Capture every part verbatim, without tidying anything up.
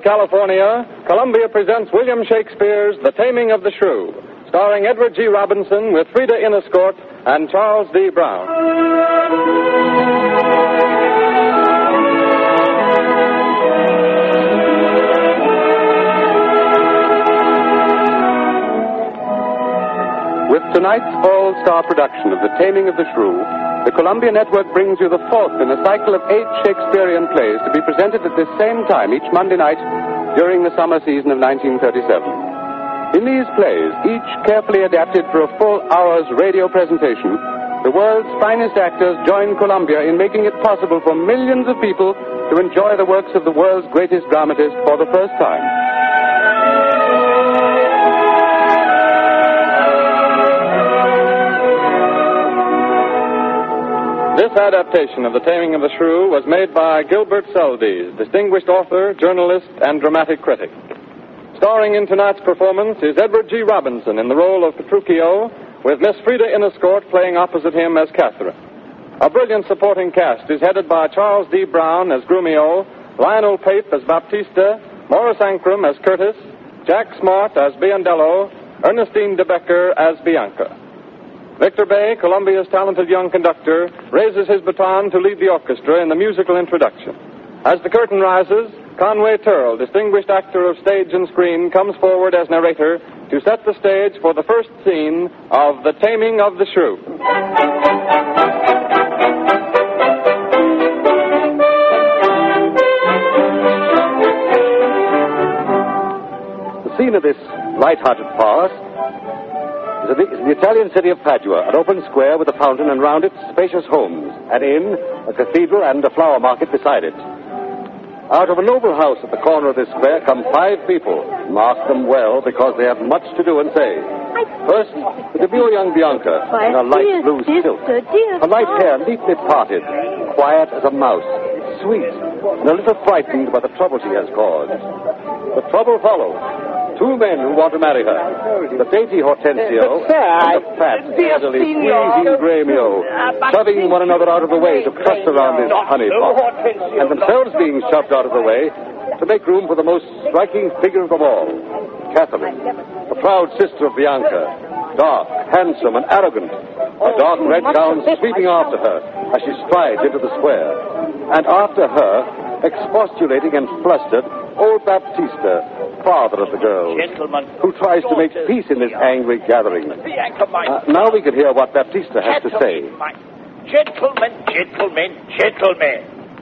California, Columbia presents William Shakespeare's The Taming of the Shrew, starring Edward G. Robinson with Frida Inniscort and Charles D. Brown. With tonight's all-star production of The Taming of the Shrew, the Columbia Network brings you the fourth in a cycle of eight Shakespearean plays to be presented at this same time each Monday night during the summer season of nineteen thirty-seven. In these plays, each carefully adapted for a full hour's radio presentation, the world's finest actors join Columbia in making it possible for millions of people to enjoy the works of the world's greatest dramatist for the first time. This adaptation of The Taming of the Shrew was made by Gilbert Seldes, distinguished author, journalist, and dramatic critic. Starring in tonight's performance is Edward G. Robinson in the role of Petruchio, with Miss Frida Inniscort playing opposite him as Catherine. A brilliant supporting cast is headed by Charles D. Brown as Grumio, Lionel Pape as Baptista, Morris Ancrum as Curtis, Jack Smart as Biondello, Ernestine de Becker as Bianca. Victor Bay, Columbia's talented young conductor, raises his baton to lead the orchestra in the musical introduction. As the curtain rises, Conway Turrell, distinguished actor of stage and screen, comes forward as narrator to set the stage for the first scene of The Taming of the Shrew. The scene of this light-hearted farce is in the Italian city of Padua, an open square with a fountain and round it spacious homes, an inn, a cathedral, and a flower market beside it. Out of a noble house at the corner of this square come five people. Mark them well, because they have much to do and say. First, the demure young Bianca in a light blue silk. Her light hair neatly parted, quiet as a mouse, sweet, and a little frightened by the trouble she has caused. The trouble follows. Two men who want to marry her. The dainty Hortensio but, sir, and the fat, elderly, squeezing Gremio, shoving one another out of the way to thrust around this honey pot, and themselves being shoved out of the way to make room for the most striking figure of them all, Catherine, the proud sister of Bianca, dark, handsome, and arrogant, a dark red gown sweeping after her as she strides into the square. And after her, expostulating and flustered, old Baptista, father of the girls, Gentlemen, who tries to make peace in this angry gathering. Uh, now we can hear what Baptista has to say. Gentlemen, gentlemen, gentlemen,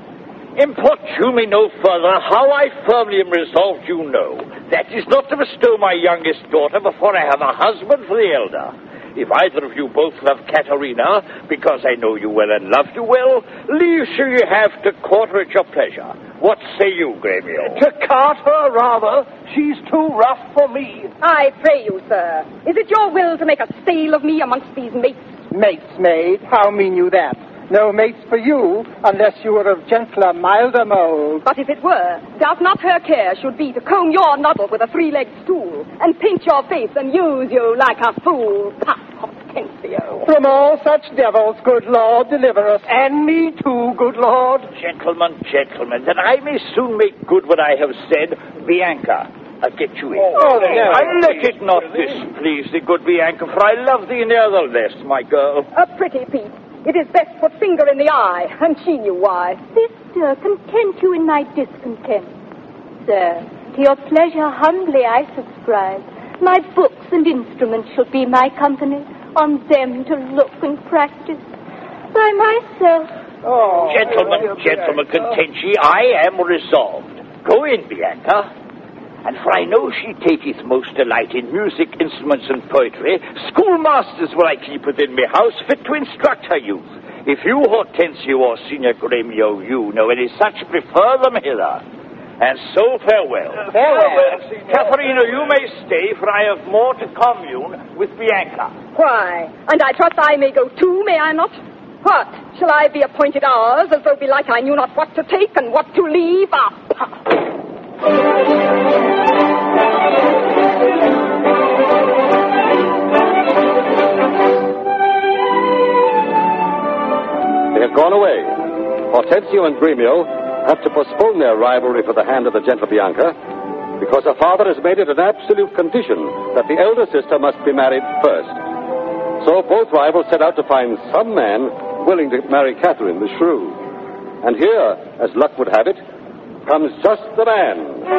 importune me no further. How I firmly am resolved, you know. That is not to bestow my youngest daughter before I have a husband for the elder. If either of you both love Caterina, because I know you well and love you well, leave so you have to court her at your pleasure. What say you, Gremio? To cart her, rather. She's too rough for me. I pray you, sir, is it your will to make a sale of me amongst these mates? Mates, maid? How mean you that? No mates for you, unless you were of gentler, milder mold. But if it were, does not her care should be to comb your noddle with a three-legged stool, and pinch your face and use you like a fool? Pah, Hortensio. From all such devils, good Lord, deliver us. And me too, good Lord. Gentlemen, gentlemen, that I may soon make good what I have said, Bianca, I'll get you in. Oh, no. And let it not displease thee, good Bianca, for I love thee nevertheless, my girl. A pretty peep. It is best put finger in the eye, and she knew why. Sister, content you in my discontent. Sir, to your pleasure humbly I subscribe. My books and instruments shall be my company, on them to look and practice. By myself. Oh, Gentlemen, gentlemen, content ye, I am resolved. Go in, Bianca. And for I know she taketh most delight in music, instruments, and poetry, schoolmasters will I keep within me house, fit to instruct her youth. If you, Hortensio, or Signor Gremio, you know any such, prefer them hither. And so farewell. Farewell. Caterina, you may stay, for I have more to commune with Bianca. Why? And I trust I may go too, may I not? What? Shall I be appointed ours, as though belike I knew not what to take and what to leave? Ah, They have gone away. Hortensio and Gremio have to postpone their rivalry for the hand of the gentle Bianca because her father has made it an absolute condition that the elder sister must be married first. So both rivals set out to find some man willing to marry Catherine the Shrew. And here, as luck would have it, comes just the man.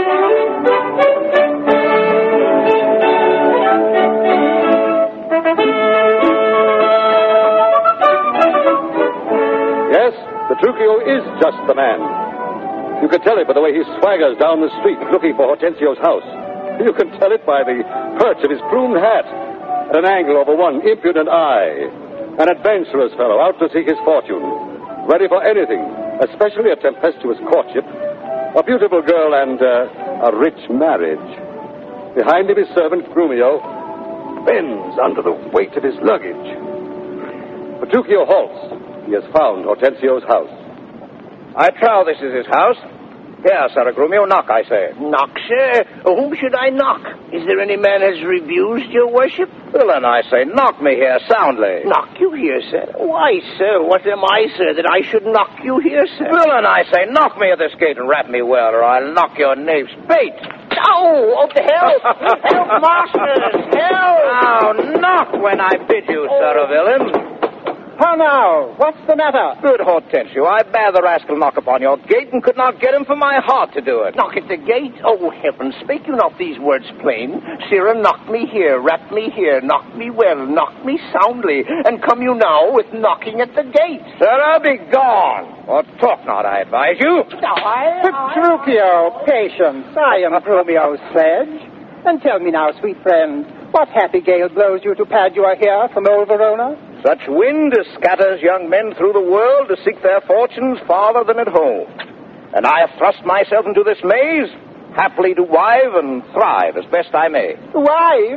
Yes, Petruchio is just the man. You can tell it by the way he swaggers down the street looking for Hortensio's house. You can tell it by the perch of his plumed hat at an angle over one impudent eye. An adventurous fellow out to seek his fortune, ready for anything, especially a tempestuous courtship, a beautiful girl, and uh, a rich marriage. Behind him his servant, Grumio, bends under the weight of his luggage. Petruchio halts. He has found Hortensio's house. I trow this is his house. Here, Sir Grumio, knock, I say. Knock, sir? Whom should I knock? Is there any man has refused your worship? Well, then, I say, knock me here soundly. Knock you here, sir? Why, sir, what am I, sir, that I should knock you here, sir? Well, then, I say, knock me at this gate and rap me well, or I'll knock your knave's bait. Oh, oh, help! Help, masters! Help! Now, knock when I bid you, oh. Sir of villains. How now? What's the matter? Good Hortensio, I bade the rascal knock upon your gate and could not get him for my heart to do it. Knock at the gate? Oh, heavens, speak you not these words plain? Sirrah, knock me here, rap me here, knock me well, knock me soundly, and come you now with knocking at the gate. Sirrah, be gone, or talk not, I advise you. Now, I... Petruchio, patience, I am Grumio's sledge. And tell me now, sweet friend, what happy gale blows you to Padua here from old Verona? Such wind as scatters young men through the world to seek their fortunes farther than at home. And I have thrust myself into this maze, happily to wive and thrive as best I may. Wive?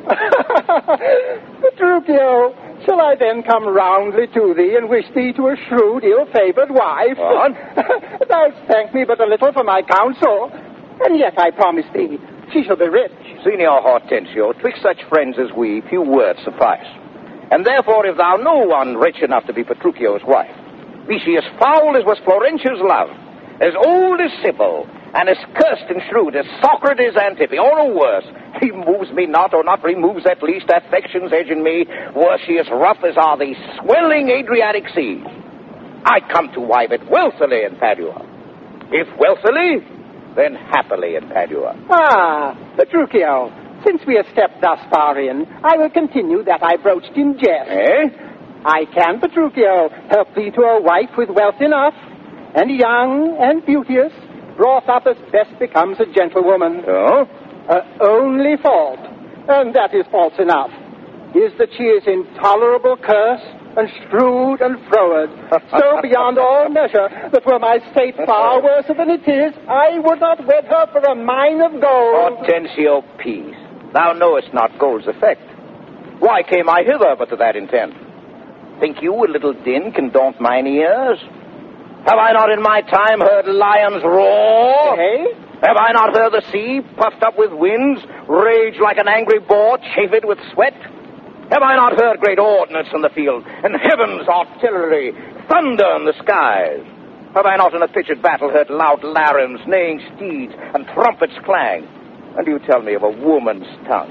Petruchio, shall I then come roundly to thee and wish thee to a shrewd, ill-favored wife? What? Thou thank me but a little for my counsel, and yet I promise thee she shall be rich. Signor Hortensio, twixt such friends as we, few words suffice. And therefore, if thou know one rich enough to be Petruchio's wife, be she as foul as was Florentia's love, as old as Sybil, and as cursed and shrewd as Socrates' Antippe, or no worse, he moves me not, or not removes at least affection's edge in me, were she as rough as are the swelling Adriatic seas. I come to wive it wealthily in Padua. If wealthily, then happily in Padua. Ah, Petruchio, since we have stepped thus far in, I will continue that I broached in jest. Eh? I can, Petruchio, help thee to a wife with wealth enough, and young and beauteous, brought up as best becomes a gentlewoman. Oh? Her only fault, and that is false enough, is that she is intolerable curse and shrewd and froward, so beyond all measure that were my state far worse than it is, I would not wed her for a mine of gold. Hortensio, peace. Thou knowest not gold's effect. Why came I hither but to that intent? Think you a little din can daunt mine ears? Have I not in my time heard lions roar? Eh? Have I not heard the sea, puffed up with winds, rage like an angry boar, chafed with sweat? Have I not heard great ordnance in the field, and heaven's artillery, thunder in the skies? Have I not in a pitched battle heard loud larums, neighing steeds, and trumpets clang? And you tell me of a woman's tongue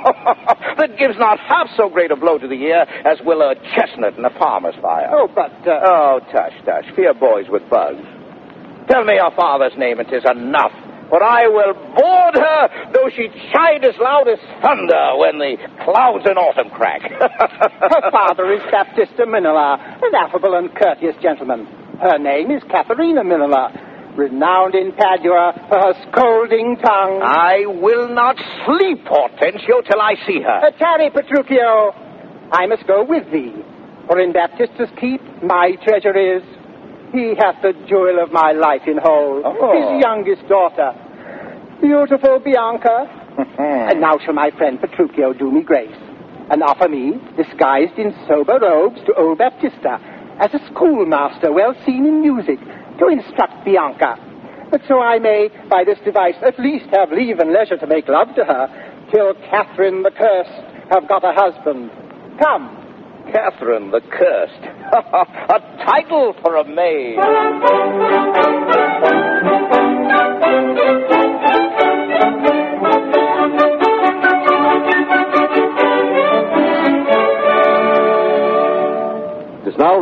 that gives not half so great a blow to the ear as will a chestnut in a farmer's fire. Oh, but... Uh... Oh, tush, tush, fear boys with bugs. Tell me your father's name, and 'tis enough, for I will board her, though she chide as loud as thunder when the clouds in autumn crack. Her father is Baptista Minola, an affable and courteous gentleman. Her name is Katharina Minola, renowned in Padua for her scolding tongue. I will not sleep, Hortensio, till I see her. Uh, tarry, Petruchio. I must go with thee, for in Baptista's keep my treasure is. He hath the jewel of my life in hold, oh. his youngest daughter, beautiful Bianca. And now shall my friend Petruchio do me grace, and offer me, disguised in sober robes, to old Baptista, as a schoolmaster well seen in music, to instruct Bianca, that so I may, by this device, at least have leave and leisure to make love to her, till Catherine the Cursed have got a husband. Come. Catherine the Cursed. A title for a maid.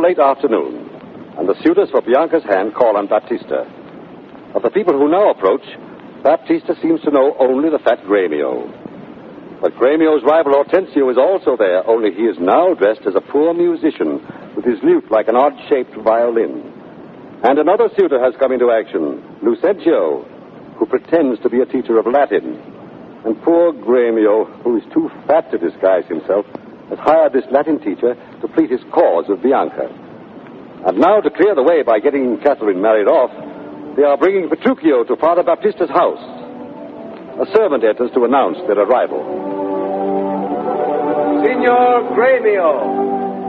late afternoon, and the suitors for Bianca's hand call on Baptista. Of the people who now approach, Baptista seems to know only the fat Gremio. But Gremio's rival Hortensio is also there, only he is now dressed as a poor musician with his lute like an odd-shaped violin. And another suitor has come into action, Lucentio, who pretends to be a teacher of Latin. And poor Gremio, who is too fat to disguise himself, has hired this Latin teacher to plead his cause with Bianca. And now, to clear the way by getting Catherine married off, they are bringing Petruchio to Father Baptista's house. A servant enters to announce their arrival. Signor Gremio.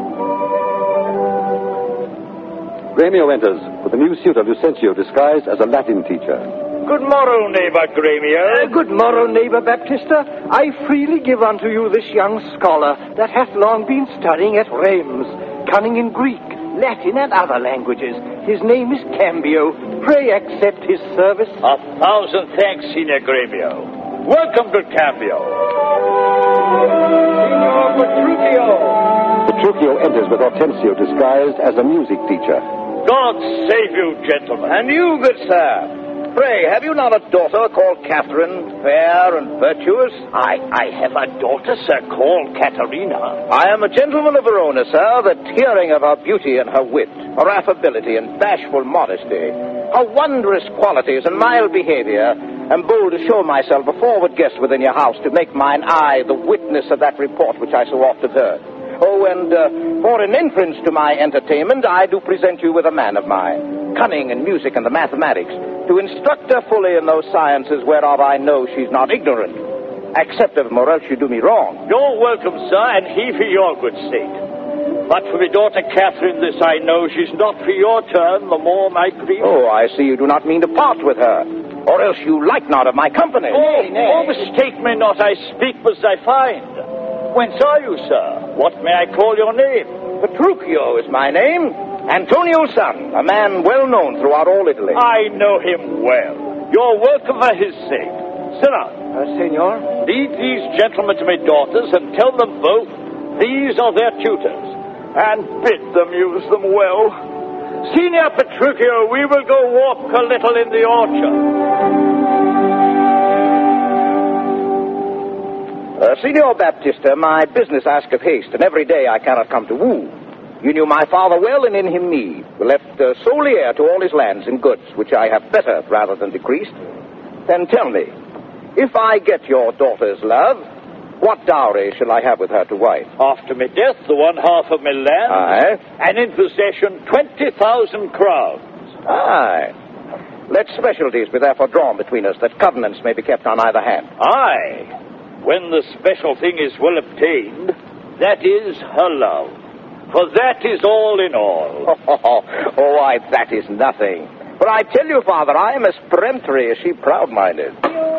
Gremio enters with the new suitor Lucentio disguised as a Latin teacher. Good morrow, neighbor Gremio. Uh, good morrow, neighbor Baptista. I freely give unto you this young scholar that hath long been studying at Reims, cunning in Greek, Latin, and other languages. His name is Cambio. Pray accept his service. A thousand thanks, Signor Gremio. Welcome to Cambio. Signor Petruchio. Petruchio enters with Hortensio disguised as a music teacher. God save you, gentlemen. And you, good sir. Pray, have you not a daughter called Catherine, fair and virtuous? I, I have a daughter, sir, called Caterina. I am a gentleman of Verona, sir, that hearing of her beauty and her wit, her affability and bashful modesty, her wondrous qualities and mild behavior, am bold to show myself a forward guest within your house to make mine eye the witness of that report which I so often heard. Oh, and uh, for an entrance to my entertainment, I do present you with a man of mine, cunning in music and the mathematics, to instruct her fully in those sciences whereof I know she's not ignorant. Accept of him, or else you do me wrong. You're welcome, sir, and he for your good sake. But for my daughter Catherine, this I know, she's not for your turn, the more my grief. Oh, I see you do not mean to part with her, or else you like not of my company. Oh, nay, nay. oh mistake me not, I speak as I find. Whence are you, sir? What may I call your name? Petruchio is my name. Antonio's son, a man well known throughout all Italy. I know him well. You're welcome for his sake. Sit down. Uh, senor? Lead these gentlemen to my daughters and tell them both these are their tutors, and bid them use them well. Signor Petruchio, we will go walk a little in the orchard. Uh, Signor Baptista, my business asketh haste, and every day I cannot come to woo. You knew my father well, and in him me, left uh, solely heir to all his lands and goods, which I have bettered rather than decreased. Then tell me, if I get your daughter's love, what dowry shall I have with her to wife? After my death, the one half of my land. Aye. And in possession, twenty thousand crowns. Aye. Let specialties be therefore drawn between us, that covenants may be kept on either hand. Aye. When the special thing is well obtained, that is her love. For that is all in all. Oh, oh, why, that is nothing. But I tell you, Father, I am as peremptory as she proud-minded.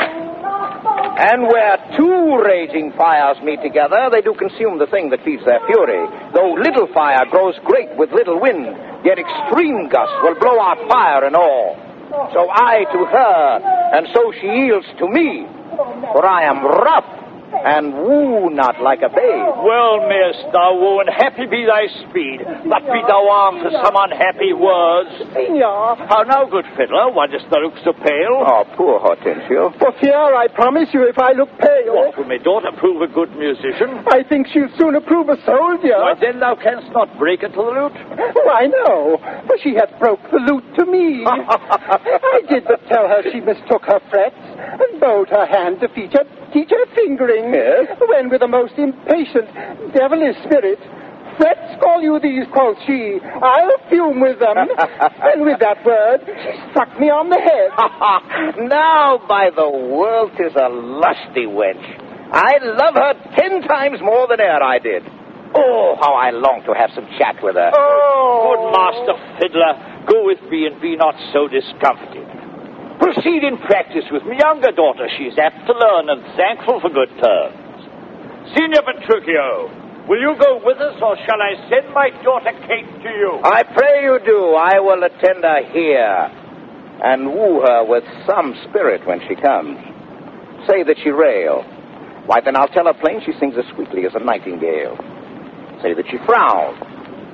And where two raging fires meet together, they do consume the thing that feeds their fury. Though little fire grows great with little wind, yet extreme gusts will blow out fire and all. So I to her, and so she yields to me. For I am rough, and woo not like a babe. Well, mayest thou woo, and happy be thy speed, but be thou armed for some unhappy words. Signor. How now, good fiddler, why dost thou look so pale? Oh, poor Hortensio. For fear, I promise you, if I look pale. What, will my daughter prove a good musician? I think she'll sooner prove a soldier. Why, then thou canst not break into the lute? Why, no, for she hath broke the lute to me. I did but tell her she mistook her frets, and bowed her hand to teach her, teach her fingering. Yes? When with a most impatient, devilish spirit, frets call you these, quoth she, I'll fume with them. And with that word, she struck me on the head. Now, by the world, 'tis a lusty wench. I love her ten times more than e'er I did. Oh, how I long to have some chat with her. Oh, good master fiddler, go with me and be not so discomfited. Proceed in practice with my younger daughter. She is apt to learn and thankful for good terms. Signor Petruchio, will you go with us, or shall I send my daughter Kate to you? I pray you do. I will attend her here, and woo her with some spirit when she comes. Say that she rail. Why, then I'll tell her plain she sings as sweetly as a nightingale. Say that she frown.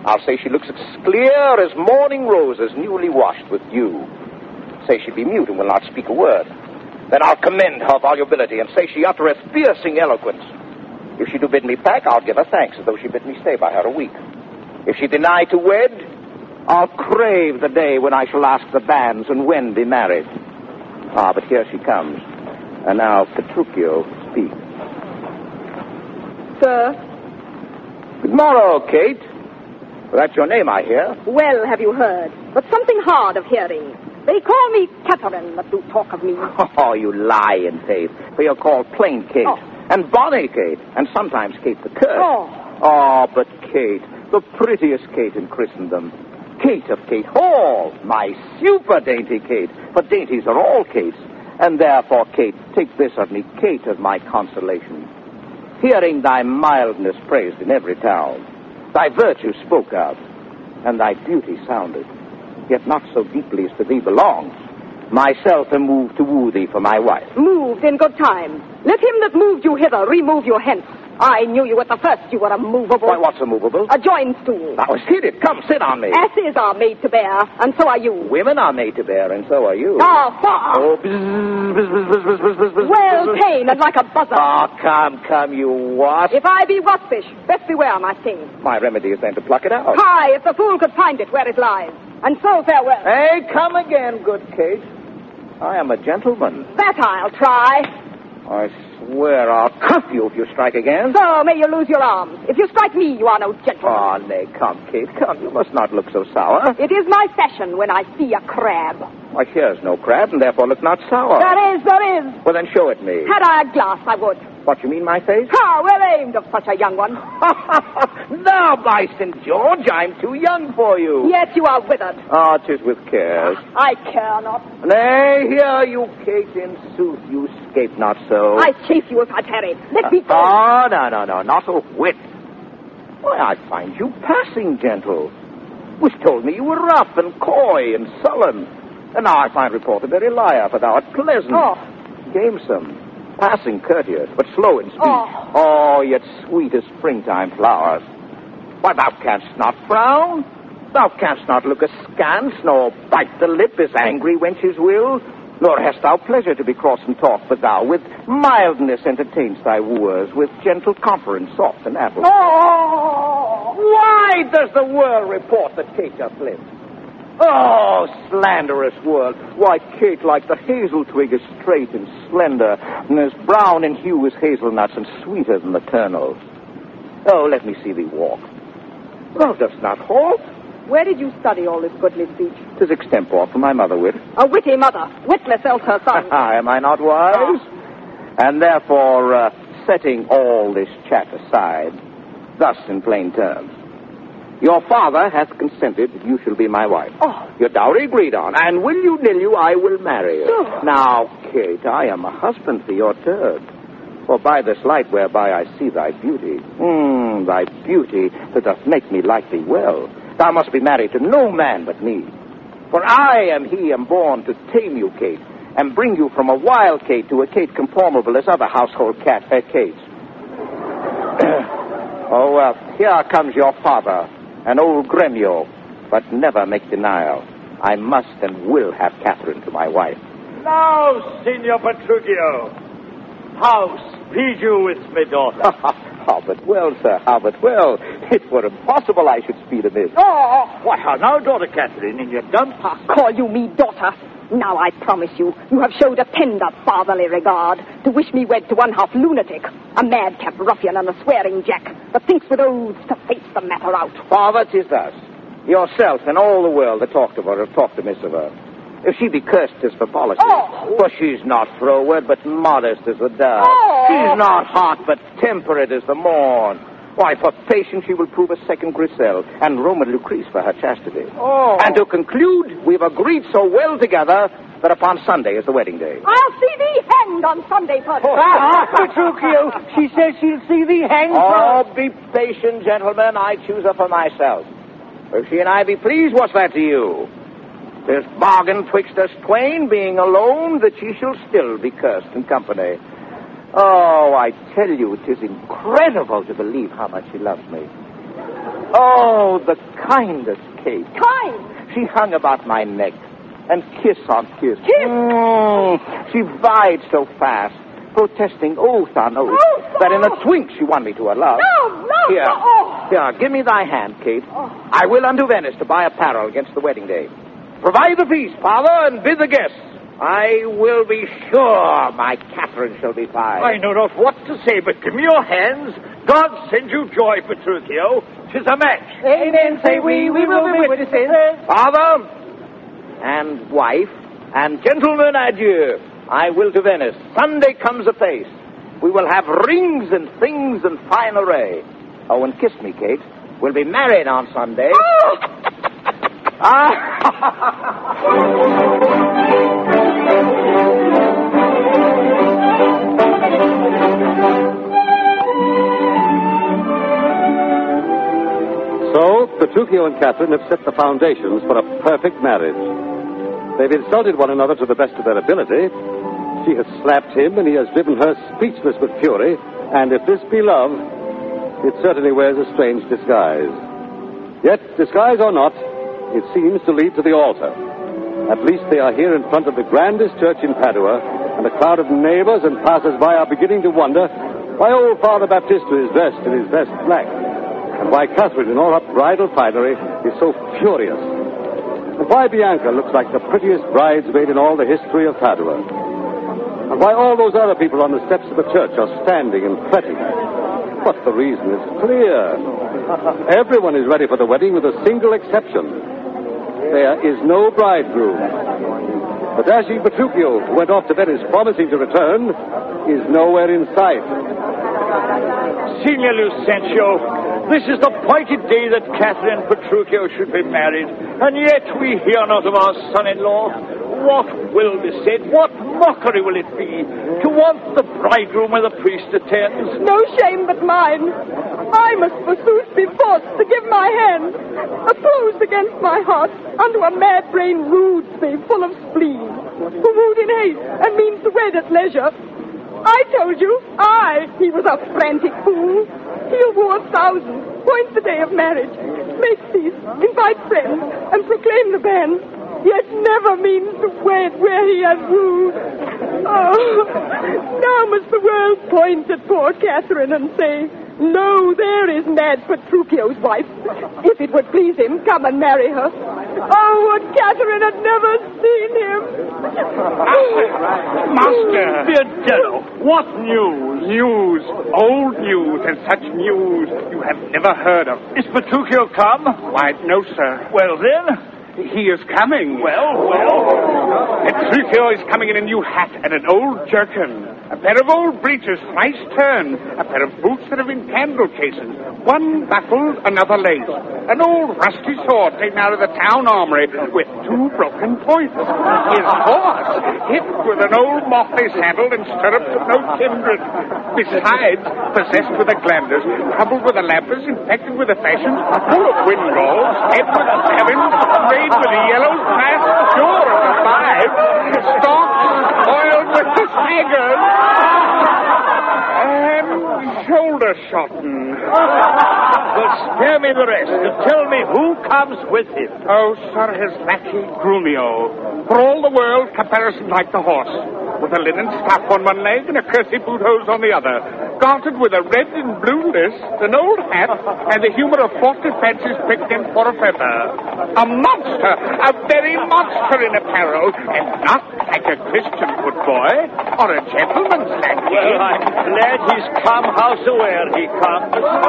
I'll say she looks as clear as morning roses newly washed with dew. Say she be mute and will not speak a word. Then I'll commend her volubility and say she uttereth piercing eloquence. If she do bid me pack, I'll give her thanks as though she bid me stay by her a week. If she deny to wed, I'll crave the day when I shall ask the banns and when be married. Ah, but here she comes. And now Petruchio speaks. Sir? Good morrow, Kate. That's your name, I hear. Well, have you heard? But something hard of hearing. They call me Catherine, but do talk of me. Oh, you lie in faith. For you're called plain Kate. Oh. And bonny Kate. And sometimes Kate the Curse. Oh. Oh, but Kate, the prettiest Kate in Christendom. Kate of Kate Hall, my super dainty Kate. For dainties are all Kates. And therefore, Kate, take this of me, Kate of my consolation. Hearing thy mildness praised in every town, thy virtue spoke of, and thy beauty sounded, yet not so deeply as to thee belongs, myself am moved to woo thee for my wife. Moved in good time. Let him that moved you hither remove you hence. I knew you at the first. You were a movable. Why, what's a movable? A joined stool. Now, sit it. Come, sit on me. Asses are made to bear, and so are you. Women are made to bear, and so are you. Ah, far. Oh, bzz, bzz, bzz, bzz, bzz, bzz, bzz, Well bzz. tame and like a buzzer. Oh, come, come, you wasp. If I be waspish, best beware, my king. My remedy is then to pluck it out. Hi, if the fool could find it where it lies. And so farewell. Hey, come again, good Kate. I am a gentleman. That I'll try. I swear I'll cuff you if you strike again. So may you lose your arms. If you strike me, you are no gentleman. Oh, nay, come, Kate, come. You must not look so sour. It is my fashion when I see a crab. Why, here's no crab, and therefore look not sour. There is, there is. Well, then show it me. Had I a glass, I would. What, you mean my face? Ha, well aimed of such a young one. Now, by Saint George, I'm too young for you. Yet you are withered. Ah, 'tis with cares. I care not. Nay, here, you Kate, in sooth, you scape not so. I chafe you if I tarry. Let me go. Oh, no, no, no, not a whit. Why, I find you passing gentle. Was told me you were rough and coy and sullen. And now I find report a very liar, for thou art pleasant, Oh. gamesome, passing courteous, but slow in speech. Oh. Oh, yet sweet as springtime flowers. Why, thou canst not frown. Thou canst not look askance, nor bite the lip as angry wenches will. Nor hast thou pleasure to be cross and talk, but thou with mildness entertainst thy wooers, with gentle conference soft and apple. Oh! Why does the world report that Kate doth live? Oh, slanderous world. Why, Kate, like the hazel twig, is straight and slender, and as brown in hue as hazelnuts, and sweeter than the kernels. Oh, let me see thee walk. Thou dost not halt. Where did you study all this goodly speech? 'Tis extempore from my mother wit. A witty mother, witless else her son. Am I not wise? And therefore, uh, setting all this chat aside, thus in plain terms, your father hath consented that you shall be my wife. Oh. Your dowry agreed on, and will you nill you, I will marry you. Oh. Now, Kate, I am a husband for your turd. For by this light whereby I see thy beauty, mm, thy beauty that doth make me like thee well, thou must be married to no man but me. For I am he am born to tame you, Kate, and bring you from a wild Kate to a Kate conformable as other household cat uh, Kates. Oh, uh, here comes your father, an old Gremio, but never make denial. I must and will have Catherine to my wife. Now, Signor Petruchio, how speed you with me, daughter? How but well, sir, how but well. It were impossible I should speed amiss. Oh! Why, how now, daughter Catherine, in your dump? Call you me daughter. Now I promise you, you have showed a tender fatherly regard to wish me wed to one half lunatic, a madcap ruffian and a swearing jack that thinks with oaths to face the matter out. Father, 'tis thus. Yourself and all the world that talked of her have talked amiss of her. If she be cursed, 'tis for policy. Oh. For she's not froward, but modest as the dove. Oh. She's not hot, but temperate as the morn. Why, for patience she will prove a second Grisel, and Roman Lucrece for her chastity. Oh. And to conclude, we've agreed so well together that upon Sunday is the wedding day. I'll see thee hanged on Sunday, Pudge. Ah, Petruchio, she says she'll see thee hanged. Oh, be patient, gentlemen. I choose her for myself. If she and I be pleased, what's that to you? There's bargain twixt us twain, being alone, that she shall still be cursed in company. Oh, I tell you, it is incredible to believe how much she loves me. Oh, the kindest, Kate. Kind? She hung about my neck, and kiss on kiss. Kiss? Mm, she vied so fast, protesting oath on oath, Oh, that in a oh. twink she won me to her love. No, no, Here, no. Oh. here, give me thy hand, Kate. Oh. I will unto Venice to buy apparel against the wedding day. Provide the feast, father, and bid the guests. I will be sure my Catherine shall be fine. I know not what to say, but give me your hands. God send you joy, Petruchio. 'Tis a match. Amen, say we. We will be witnesses. Father, and wife, and gentlemen, adieu. I will to Venice. Sunday comes apace. We will have rings and things and fine array. Oh, and kiss me, Kate. We'll be married on Sunday. Oh. So, Petruchio and Catherine have set the foundations for a perfect marriage. They've insulted one another to the best of their ability. She has slapped him, and he has driven her speechless with fury. And if this be love, it certainly wears a strange disguise. Yet, disguise or not, it seems to lead to the altar. At least they are here in front of the grandest church in Padua, and a crowd of neighbors and passers-by are beginning to wonder why old Father Baptista is dressed in his best black, and why Catherine, in all her bridal finery, is so furious, and why Bianca looks like the prettiest bridesmaid in all the history of Padua, and why all those other people on the steps of the church are standing and fretting. But the reason is clear. Everyone is ready for the wedding with a single exception. There is no bridegroom. But Dashing Petruchio, who went off to Venice promising to return, is nowhere in sight. Signor Lucentio, this is the appointed day that Catherine and Petruchio should be married, and yet we hear not of our son-in-law. What will be said? What mockery will it be to want the bridegroom where the priest attends? No shame but mine. I must forsooth be forced to give my hand, opposed against my heart, unto a mad-brained rudesby full of spleen, who wooed in haste and means to wed at leisure. I told you, I, he was a frantic fool. He'll woo a thousand, point the day of marriage, make feast, invite friends, and proclaim the ban, yet never means to wed where he has wooed. Oh, now must the world point at poor Catherine and say, "Lo, there is mad Petruchio's wife. If it would please him, come and marry her." Oh, would Catherine had never seen him. Master! Biadello, what news? News, old news, and such news you have never heard of. Is Petruchio come? Why, no, sir. Well, then... He is coming. Well, well... Petruchio is coming in a new hat and an old jerkin, a pair of old breeches thrice turned, a pair of boots that have been candle cases, one buckled, another laced, an old rusty sword taken out of the town armory with two broken points. His horse, hit with an old motley saddle and stirrups of no kindred. Besides, possessed with a glanders, troubled with a lapis, infected with a fashion, full of windgalls, head with a savage, made with a yellow fast, sure of the five, stalks oiled with the saggers, and shoulder shotten. But spare me the rest and tell me who comes with him. Oh, sir, his lackey, Grumio. For all the world, comparison like the horse, with a linen staff on one leg and a kersey boot hose on the other, gartered with a red and blue list, an old hat, and the humor of forty fancies pricked in for a feather. A monster, a very monster in apparel, and not like a Christian good boy or a gentleman's lackey. Well, I'm glad he's come, howsoe'er he comes.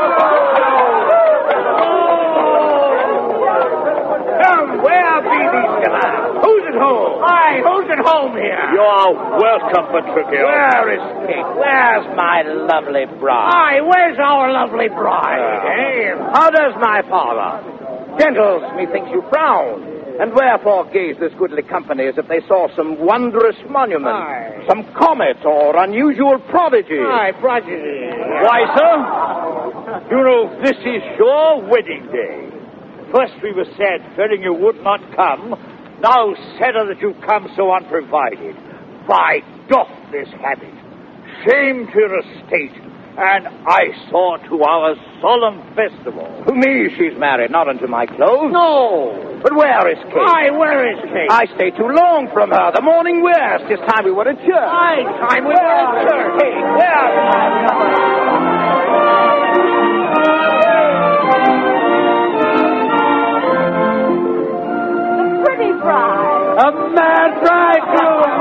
Come, where be these gallants? Who's at home? Aye, who's at home here? You're welcome, Petruchio. Where is Kate? Where's my lovely bride? Aye, where's our lovely bride? Uh, eh? How does my father? Gentles, methinks you frown. And wherefore gaze this goodly company as if they saw some wondrous monument, Aye. some comet or unusual prodigy? Aye, prodigy. Why, sir? You know, this is your wedding day. First we were sad, fearing you would not come. Now sadder that you come so unprovided. Why doth this habit? Shame to your estate. and I saw to our solemn festival. To me she's married, not unto my clothes. No! But where is Kate? Aye, where is Kate? I stayed too long from her. The morning wears. It's time we were at church. Aye, time we were at church. Kate, where? Bride. A mad bridegroom!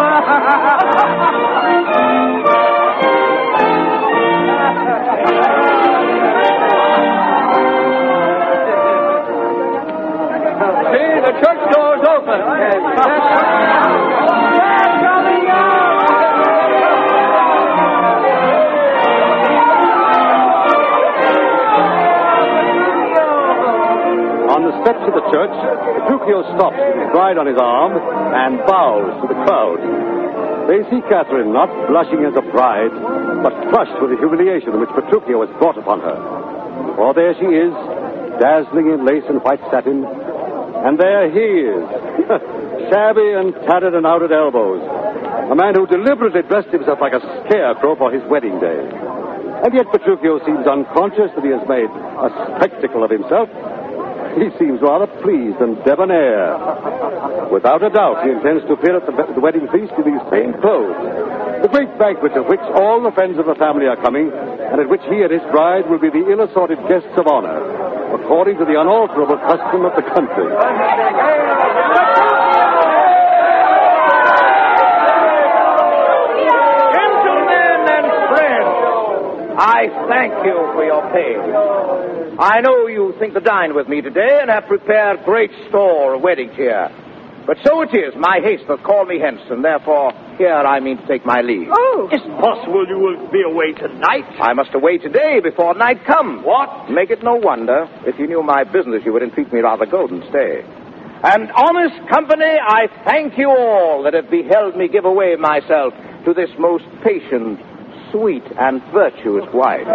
See, the church door's open. On the steps of the church, Petruchio stops with his bride on his arm and bows to the crowd. They see Catherine not blushing as a bride, but flushed with the humiliation which Petruchio has brought upon her. For there she is, dazzling in lace and white satin, and there he is, shabby and tattered and out at elbows, a man who deliberately dressed himself like a scarecrow for his wedding day. And yet Petruchio seems unconscious that he has made a spectacle of himself. He seems rather pleased and debonair. Without a doubt, he intends to appear at the, the wedding feast in these same clothes. The great banquet of which all the friends of the family are coming, and at which he and his bride will be the ill-assorted guests of honor, according to the unalterable custom of the country. Gentlemen and friends, I thank you for your pain. I know you think to dine with me today and have prepared great store of wedding cheer. But so it is. My haste has called me hence, and therefore here I mean to take my leave. Oh! It's possible you will be away tonight. I must away today before night comes. What? Make it no wonder. If you knew my business, you would entreat me rather go than stay. And honest company, I thank you all that have beheld me give away myself to this most patient, sweet, and virtuous wife.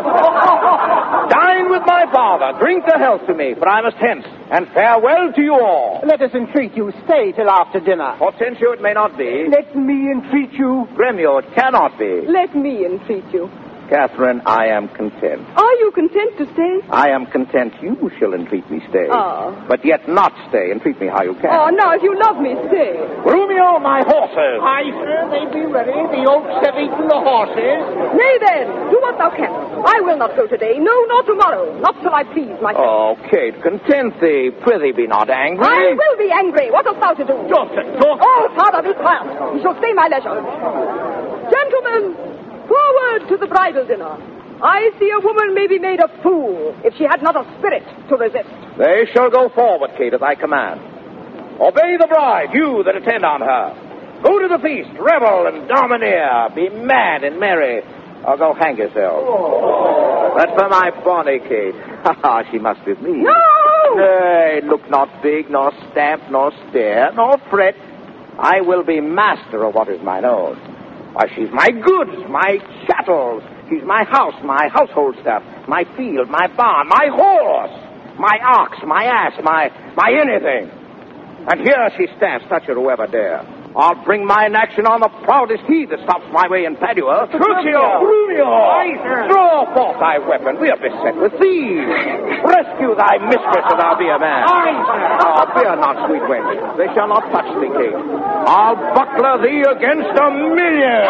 Dine with my father, drink a health to me, for I must hence, and farewell to you all. Let us entreat you, stay till after dinner. Hortensio, it may not be. Let me entreat you. Gremio, it cannot be. Let me entreat you. Catherine, I am content. Are you content to stay? I am content you shall entreat me stay. Oh. But yet not stay. Entreat me how you can. Oh, now, if you love me, stay. Romeo, my horses. Aye, sir, they be ready. The oaks have eaten the horses. Nay, then, do what thou canst. I will not go today, no, nor tomorrow. Not till I please myself. Oh, Kate, content thee. Prithee, be not angry. I will be angry. What hast thou to do? Daughter, daughter. Oh, father, be quiet. You shall stay my leisure. Gentlemen, forward to the bridal dinner. I see a woman may be made a fool if she had not a spirit to resist. They shall go forward, Kate, at thy command. Obey the bride, you that attend on her. Go to the feast, revel and domineer, be mad and merry, or go hang yourself. Oh. But for my bonny Kate, ha ha, she must with me. No! Nay, look not big, nor stamp, nor stare, nor fret. I will be master of what is mine own. Why, she's my goods, my chattels. She's my house, my household stuff, my field, my barn, my horse, my ox, my ass, my my anything. And here she stands, touch her whoever dare. I'll bring mine action on the proudest he that stops my way in Padua. Petruchio! Romeo! Draw forth thy weapon. We are beset with thieves. Rescue thy mistress, and I'll be a man. Oh, fear not, sweet wench. They shall not touch thee, Kate. I'll buckler thee against a million.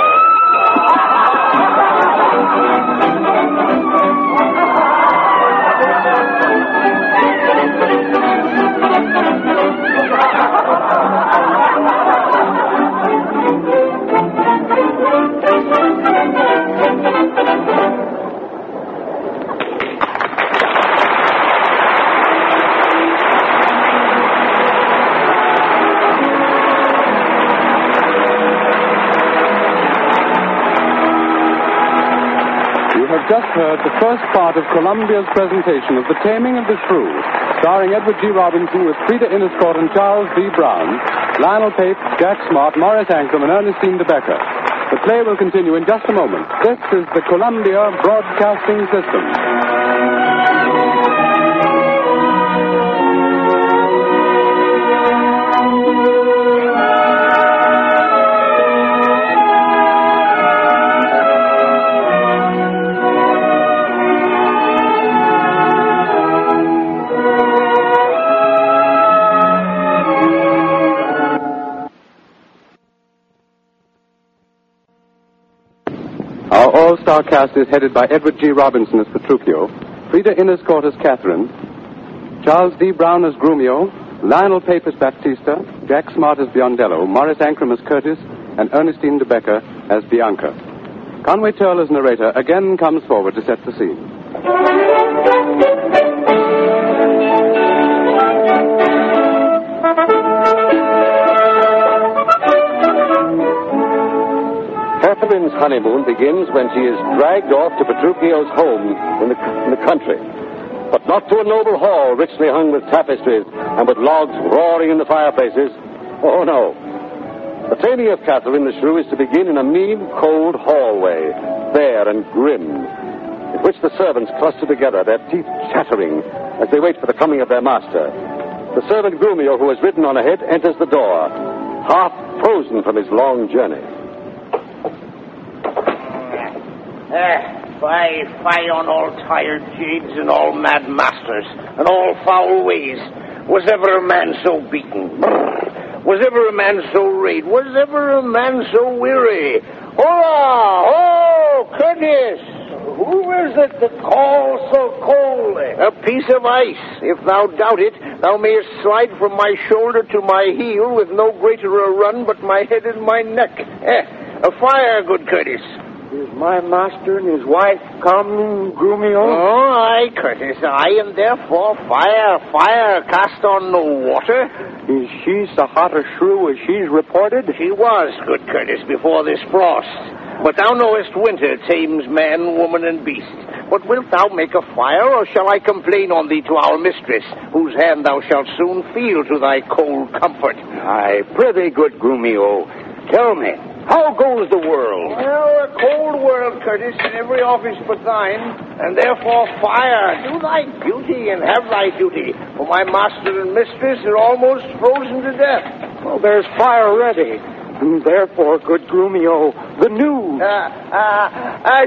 Just heard the first part of Columbia's presentation of The Taming of the Shrew, starring Edward G. Robinson with Frida Inniscourt and Charles B. Brown, Lionel Pape, Jack Smart, Morris Ankrum, and Ernestine de Becker. The play will continue in just a moment. This is the Columbia Broadcasting System. all-star cast is headed by Edward G. Robinson as Petruchio, Frida Inniscourt as Catherine, Charles D. Brown as Grumio, Lionel Pape as Baptista, Jack Smart as Biondello, Morris Ankrum as Curtis, and Ernestine de Becker as Bianca. Conway Turle as narrator again comes forward to set the scene. Catherine's honeymoon begins when she is dragged off to Petruchio's home in the, in the country. But not to a noble hall richly hung with tapestries and with logs roaring in the fireplaces. Oh, no. The taming of Catherine the Shrew is to begin in a mean, cold hallway, bare and grim, in which the servants cluster together, their teeth chattering as they wait for the coming of their master. The servant Grumio, who has ridden on ahead, enters the door, half frozen from his long journey. Ah, fie, fie on all tired jades and all mad masters and all foul ways. Was ever a man so beaten? Brrr. Was ever a man so rayed? Was ever a man so weary? Hola! Oh, Curtis! Who is it that calls so coldly? A piece of ice. If thou doubt it, thou mayest slide from my shoulder to my heel with no greater a run but my head and my neck. Eh, a fire, good Curtis. Is my master and his wife come, Grumio? Oh, aye, Curtis, aye, and therefore fire, fire, cast on no water. Is she so hot a shrew as she's reported? She was, good Curtis, before this frost. But thou knowest winter tames man, woman, and beast. But wilt thou make a fire, or shall I complain on thee to our mistress, whose hand thou shalt soon feel to thy cold comfort? Aye, prithee, good Grumio, tell me, how goes the world? Well, a cold world, Curtis, in every office but thine, and therefore fire. Do thy duty and have thy duty, for my master and mistress are almost frozen to death. Well, there's fire ready. And therefore, good Grumio, the news. Ah, ah, ah,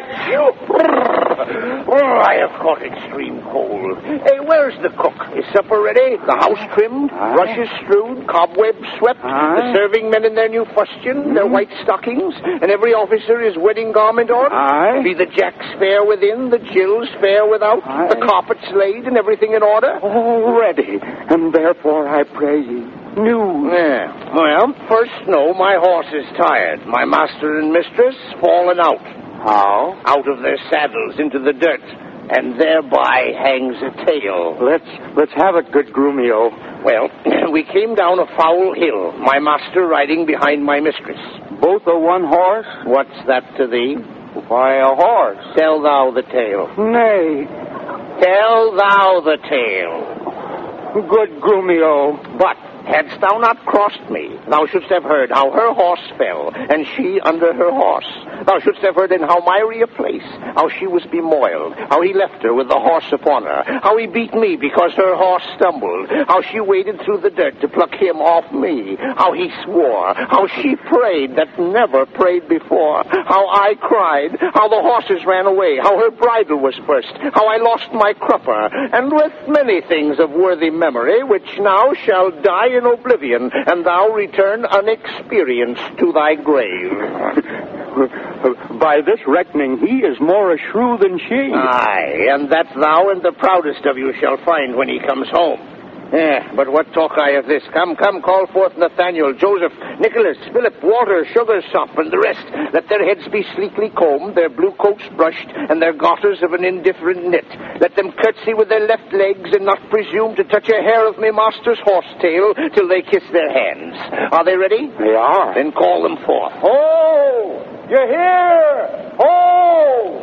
oh, I have caught extreme cold. Hey, where's the cook? Is supper ready? The house trimmed? Aye. Rushes strewed? Cobwebs swept? Aye. The serving men in their new fustian? Mm. Their white stockings? And every officer his wedding garment on? Aye. Be the jacks fair within, the jills fair without, Aye. the carpets laid, and everything in order? All ready. And therefore, I pray ye, news. Yeah. Well, first know my horse is tired. My master and mistress fallen out. How? Out of their saddles into the dirt, and thereby hangs a tale. Let's let's have it, good Grumio. Well, we came down a foul hill, my master riding behind my mistress. Both a one horse? What's that to thee? Why, a horse. Tell thou the tale. Nay. Tell thou the tale. Good Grumio. But hadst thou not crossed me, thou shouldst have heard how her horse fell, and she under her horse. Thou shouldst have heard in how miry a place, how she was bemoiled, how he left her with the horse upon her, how he beat me because her horse stumbled, how she waded through the dirt to pluck him off me, how he swore, how she prayed that never prayed before, how I cried, how the horses ran away, how her bridle was burst, how I lost my crupper, and with many things of worthy memory, which now shall die in oblivion, and thou return unexperienced to thy grave. By this reckoning, he is more a shrew than she. Aye, and that thou and the proudest of you shall find when he comes home. Eh, but what talk I of this? Come, come, call forth Nathaniel, Joseph, Nicholas, Philip, Walter, Sugarsop, and the rest. Let their heads be sleekly combed, their blue coats brushed, and their garters of an indifferent knit. Let them curtsy with their left legs, and not presume to touch a hair of my master's horsetail till they kiss their hands. Are they ready? They are. Then call them forth. Ho! You're here! Ho!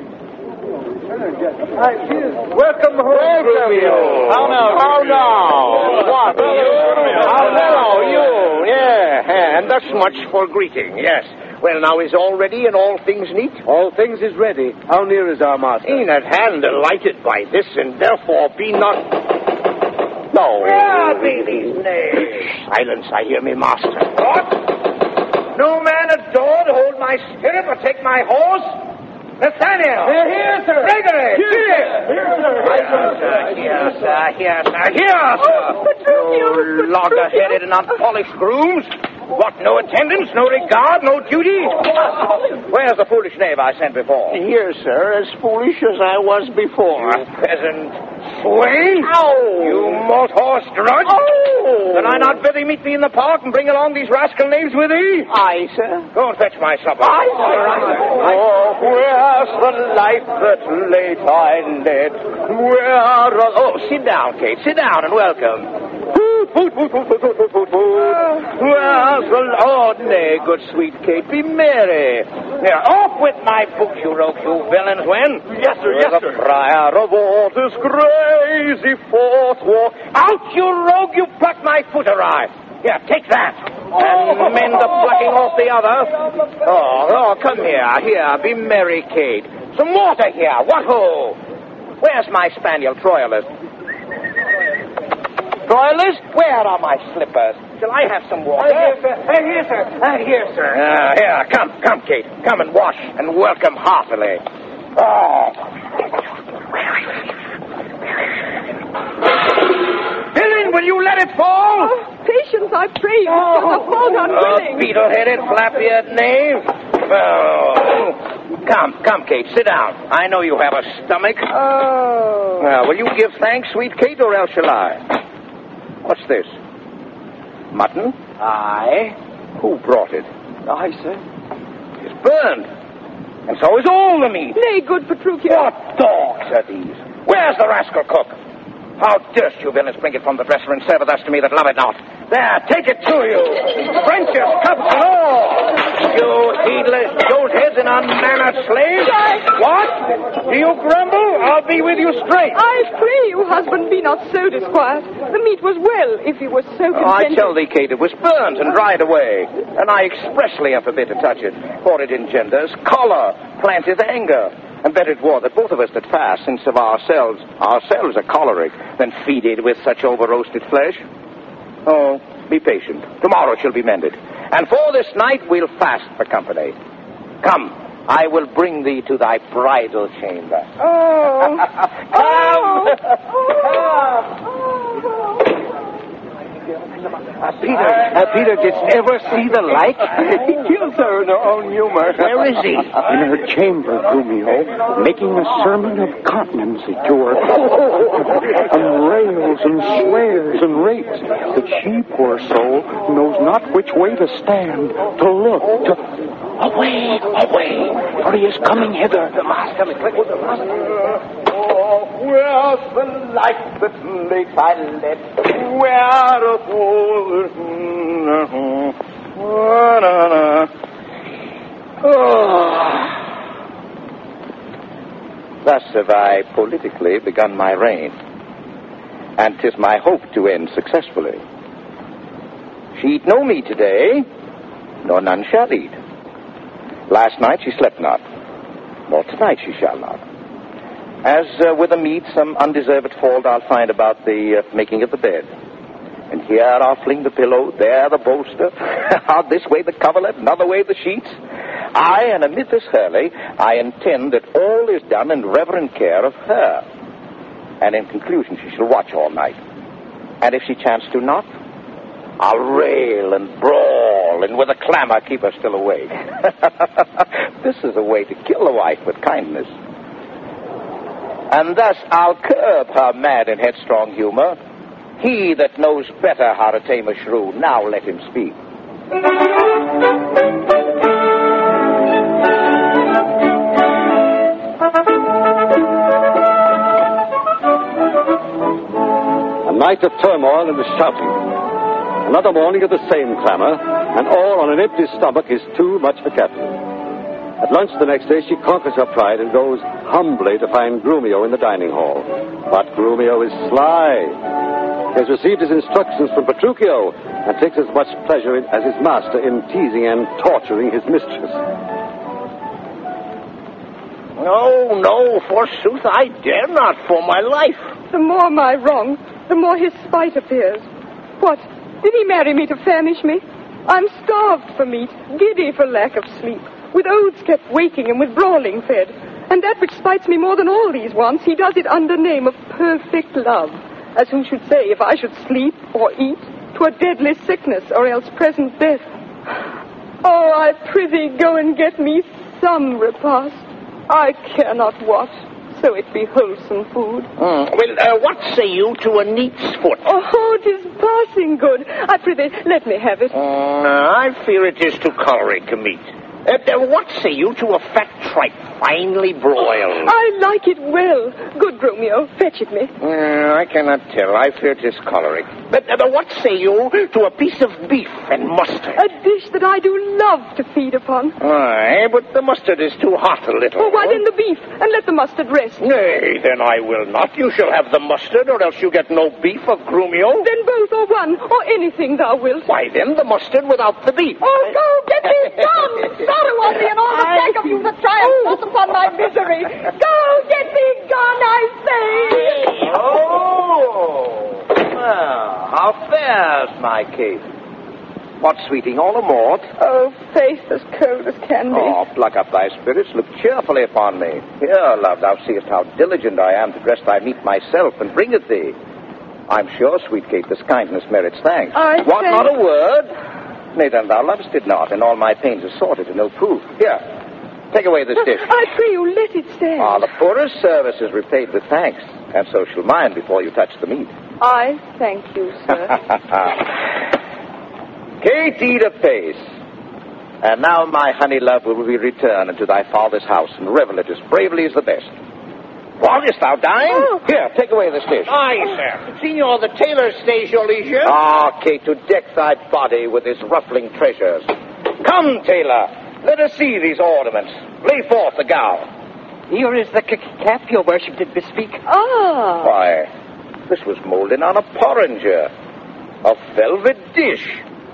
Welcome home, Grumio. How now? How now? What? How now? You? Yeah, yeah, and thus much for greeting, yes. Well, now is all ready and all things neat? All things is ready. How near is our master? Ain't at hand delighted by this, and therefore be not... No. Yeah, be these names. Silence, I hear me, master. What? No man at door to hold my stirrup or take my horse? Nathaniel! Here, here, sir! Gregory! Here! Here, sir! Here, sir! Here, sir! Here, sir! Oh, Petruchio! You logger-headed and unpolished grooms! What, no attendance, no regard, no duty? Where's the foolish knave I sent before? Here, sir, as foolish as I was before. You peasant swain! Ow! You malt horse drudge! Oh! Did I not bid thee meet me in the park and bring along these rascal knaves with thee? Aye, sir. Go and fetch my supper. Aye, sir. Oh, where's the life that late I led? Where are... Oh, sit down, Kate. Sit down and welcome. Hoot, hoot, hoot, hoot, hoot, hoot, hoot, hoot. Where's the... Oh, nay, good sweet Kate, be merry. Here, off with my books, you rogue, you villains, when? Yes, sir, yes, sir. The Friar of Orters crazy forth walk. Out, you rogue, you plucked my foot awry. Here, take that. And mend the plucking off the other. Oh, oh, come here, here, be merry, Kate. Some water here, what ho? Where's my spaniel, Troilus? Troilus, where are my slippers? Shall I have some water? Here, sir. Uh, here, sir. Uh, here, sir. Uh, here, come, come, Kate. Come and wash and welcome heartily. Oh. Villain, will you let it fall? Oh, patience, I pray you. Oh, It's a fault unwilling. oh beetle-headed, flap-eared knave. Oh. Come, come, Kate, sit down. I know you have a stomach. Oh. Now, will you give thanks, sweet Kate, or else shall I? What's this? Mutton? Aye. Who brought it? Aye, sir. It's burned. And so is all the meat. Nay, good Petruchio. What dogs are these? Where's the rascal cook? How durst you villains bring it from the dresser and serve it thus to me that love it not? There, take it to you. Frenches, cups and all. You heedless joltheads and unmannered slaves. What? Do you grumble? I'll be with you straight. I pray you, husband, be not so disquiet. The meat was well, if you were so contented. Oh, I tell thee, Kate, it was burnt and dried away. And I expressly am forbid to touch it, for it engenders choler, planteth anger. And better it were that both of us did fast, since of ourselves, ourselves are choleric, than feeded with such over-roasted flesh. Oh, be patient. Tomorrow she'll be mended. And for this night we'll fast for company. Come, I will bring thee to thy bridal chamber. Oh. Come! Oh. Uh, Peter, uh, Peter, didst ever see the like? He kills her in her own humor. Where is he? In her chamber, Grumio, making a sermon of continency to her. And rails and swears and rates that she, poor soul, knows not which way to stand, to look, to... Away, away, for he is coming hither. The master, the master. Oh, where's the light that late I led? Where are all oh. Thus have I politically begun my reign, and 'tis my hope to end successfully. She eat no meat today, nor none shall eat. Last night she slept not, nor tonight she shall not. As uh, with the meat, some undeserved fault I'll find about the uh, making of the bed. And here I'll fling the pillow, there the bolster, this way the coverlet, another way the sheets. Aye, and amid this hurly, I intend that all is done in reverent care of her. And in conclusion, she shall watch all night. And if she chance to not, I'll rail and brawl, and with a clamor keep her still awake. This is a way to kill a wife with kindness. And thus I'll curb her mad and headstrong humor. He that knows better how to tame a shrew, now let him speak. A night of turmoil and of shouting. Another morning of the same clamor, and all on an empty stomach is too much for Catherine. At lunch the next day, she conquers her pride and goes humbly to find Grumio in the dining hall. But Grumio is sly. He has received his instructions from Petruchio and takes as much pleasure in, as his master in teasing and torturing his mistress. No, no, forsooth, I dare not for my life. The more my wrong, the more his spite appears. What? Did he marry me to famish me? I'm starved for meat, giddy for lack of sleep, with oaths kept waking and with brawling fed. And that which spites me more than all these wants, he does it under name of perfect love. As who should say, if I should sleep or eat, 'twere deadly sickness or else present death. Oh, I prithee go and get me some repast. I care not what, so it be wholesome food. Mm. Well, uh, what say you to a neat's foot? Oh, 'tis passing good. I prithee, let me have it. Mm, I fear it is too choleric a meat. Uh, uh, what say you to a fat tripe, finely broiled? I like it well. Good Romeo, fetch it me. Uh, I cannot tell. I fear it is choleric. But uh, what say you to a piece of beef and mustard? A dish that I do love to feed upon. Aye, but the mustard is too hot a little. Oh, why then the beef, and let the mustard rest. Nay, then I will not. You shall have the mustard, or else you get no beef of Grumio. Then both, or one, or anything thou wilt. Why then the mustard without the beef? Oh, go, get thee gone! Sorrow on thee and all the pack of you that triumph not upon my misery. Go, get thee gone, I say! Oh! Well, how fares my case? What, sweeting, all amort? Oh, face as cold as can be. Oh, pluck up thy spirits, look cheerfully upon me. Here, love, thou seest how diligent I am to dress thy meat myself and bring it thee. I'm sure, sweet Kate, this kindness merits thanks. I Want say... not a word? Nay, then thou lovest it not, and all my pains are sorted and ill proof. Here, take away this dish. I pray you, let it stand. Ah, the poorest service is repaid with thanks, and so shall mine before you touch the meat. I thank you, sir. Kate, eat apace. And now, my honey love, will we return into thy father's house and revel it as bravely as the best. August, thou dine? Oh. Here, take away this dish. Aye, sir. Signor, the tailor stays your leisure. Ah, Kate, to deck thy body with his ruffling treasures. Come, tailor, let us see these ornaments. Lay forth the gown. Here is the c- cap your worship did bespeak. Ah. Why, this was molded on a porringer, a velvet dish.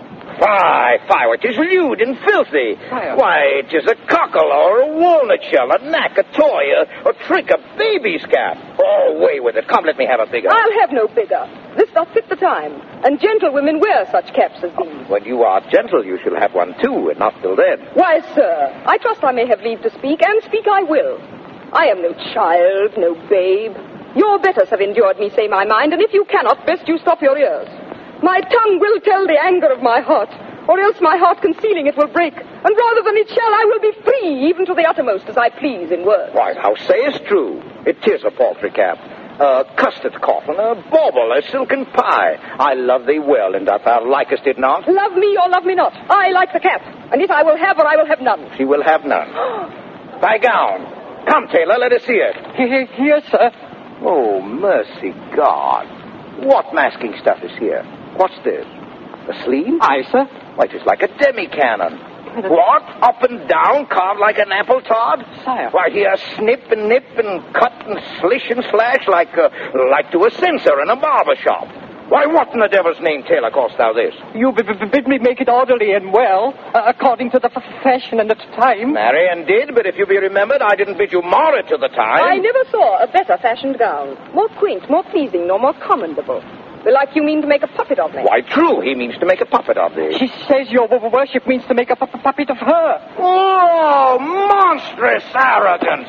Fie, fie, it is lewd and filthy. Sire. Why, it is a cockle or a walnut shell, a knack, a toy, a, a trick, a baby's cap. Oh, away with it. Come, let me have a bigger. I'll have no bigger. This doth fit the time, and gentlewomen wear such caps as these. When you are gentle, you shall have one too, and not till then. Why, sir, I trust I may have leave to speak, and speak I will. I am no child, no babe. Your betters have endured me, say my mind, and if you cannot, best you stop your ears. My tongue will tell the anger of my heart, or else my heart concealing it will break, and rather than it shall, I will be free, even to the uttermost, as I please in words. Why, thou sayest true. It is a paltry cap. A custard coffin, a bauble, a silken pie. I love thee well, and that thou likest it not. Love me or love me not, I like the cap, and if I will have her, I will have none. She will have none. Thy gown. Come, tailor, let us see it. Here, here, sir. Oh, mercy God. What masking stuff is here? What's this? A sleeve? Aye, sir. Why, it is like a demi-cannon. What? Up and down, carved like an apple tod? Sire. Why, here, snip and nip and cut and slish and slash like, uh, like to a censer in a barber shop. Why, what in the devil's name, tailor, callest thou this? You b- b- bid me make it orderly and well, uh, according to the f- fashion and the time. Marry and did, but if you be remembered, I didn't bid you mar it to the time. I never saw a better fashioned gown, more quaint, more pleasing, nor more commendable. Like you mean to make a puppet of me. Why, true, he means to make a puppet of thee. She says your w- worship means to make a p- puppet of her. Oh, monstrous arrogance!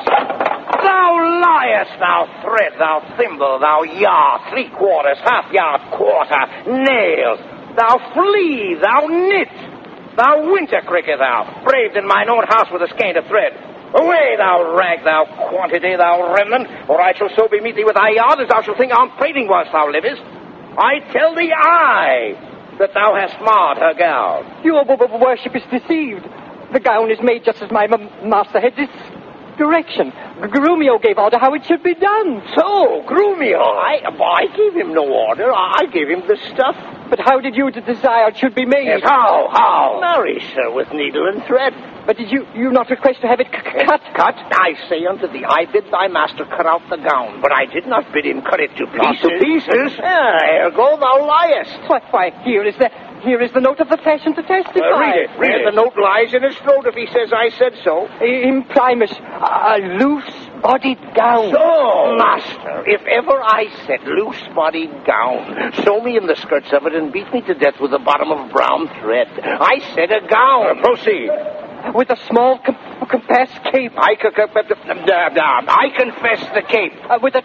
Thou liest, thou thread, thou thimble, thou yard, three quarters, half yard, quarter, nail. Thou flea, thou knit, thou winter cricket, thou, braved in mine own house with a skein of thread. Away, thou rag, thou quantity, thou remnant, or I shall so bemeet thee with thy yard as thou shalt think I'm prating whilst thou livest. I tell thee, I, that thou hast marred her gown. Your w- w- worship is deceived. The gown is made just as my m- master had its direction. G- Grumio gave order how it should be done. So, Grumio, I, I gave him no order. I gave him the stuff. But how did you d- desire it should be made? Yes, how, how? Marry, sir, with needle and thread. But did you you not request to have it c- cut? Cut? I say unto thee, I bid thy master cut out the gown, but I did not bid him cut it to pieces. Not to pieces? Ah, ergo thou liest. Why, why, here is the here is the note of the fashion to testify. Uh, read it, read it. The note lies in his throat if he says I said so. Imprimus, a loose-bodied gown. So, master, if ever I said loose-bodied gown, sew me in the skirts of it and beat me to death with the bottom of brown thread. I said a gown. Uh, proceed. With a small com- compass cape. I, c- c- uh, uh, I confess the cape. Uh, with a t-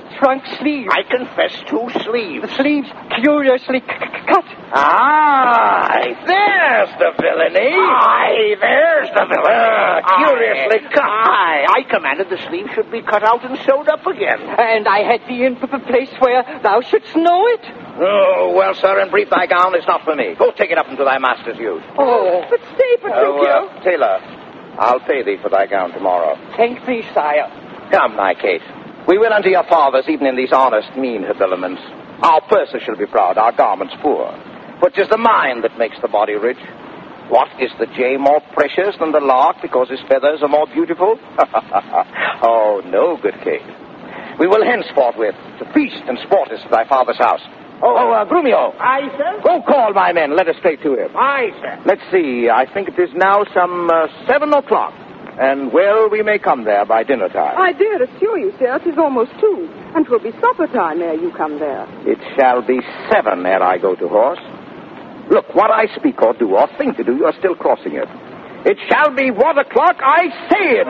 trunk sleeve. I confess two sleeves. The sleeves curiously c- c- cut. Aye, there's the villainy. Aye, there's the villainy. Uh, curiously cut. Aye, I commanded the sleeve should be cut out and sewed up again. And I had thee in p- p- place where thou shouldst know it. Oh, well, sir, and brief thy gown is not for me. Go take it up into thy master's use. Oh. But stay, Petruchio. Oh, uh, Taylor, I'll pay thee for thy gown tomorrow. Thank thee, sire. Come, my Kate. We will unto your fathers, even in these honest, mean habiliments. Our purses shall be proud, our garments poor. But 'tis the mind that makes the body rich. What, is the jay more precious than the lark because his feathers are more beautiful? Oh, no, good Kate. We will henceforth with to feast and sport us at thy father's house. Oh, oh uh, Grumio. Aye, sir. Go call my men. Let us straight to him. Aye, sir. Let's see. I think it is now some uh, seven o'clock. And, well, we may come there by dinner time. I dare assure you, sir, it is almost two, and 'twill be supper time ere you come there. It shall be seven ere I go to horse. Look, what I speak or do or think to do, you are still crossing it. It shall be what o'clock I say it